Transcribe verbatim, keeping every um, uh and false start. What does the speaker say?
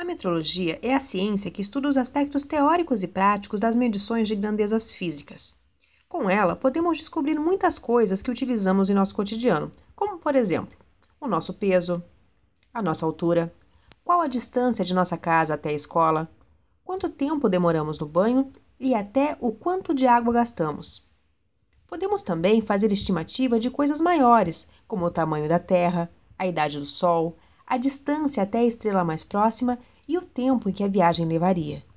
A metrologia é a ciência que estuda os aspectos teóricos e práticos das medições de grandezas físicas. Com ela, podemos descobrir muitas coisas que utilizamos em nosso cotidiano, como, por exemplo, o nosso peso, a nossa altura, qual a distância de nossa casa até a escola, quanto tempo demoramos no banho e até o quanto de água gastamos. Podemos também fazer estimativa de coisas maiores, como o tamanho da Terra, a idade do Sol, a distância até a estrela mais próxima e o tempo em que a viagem levaria.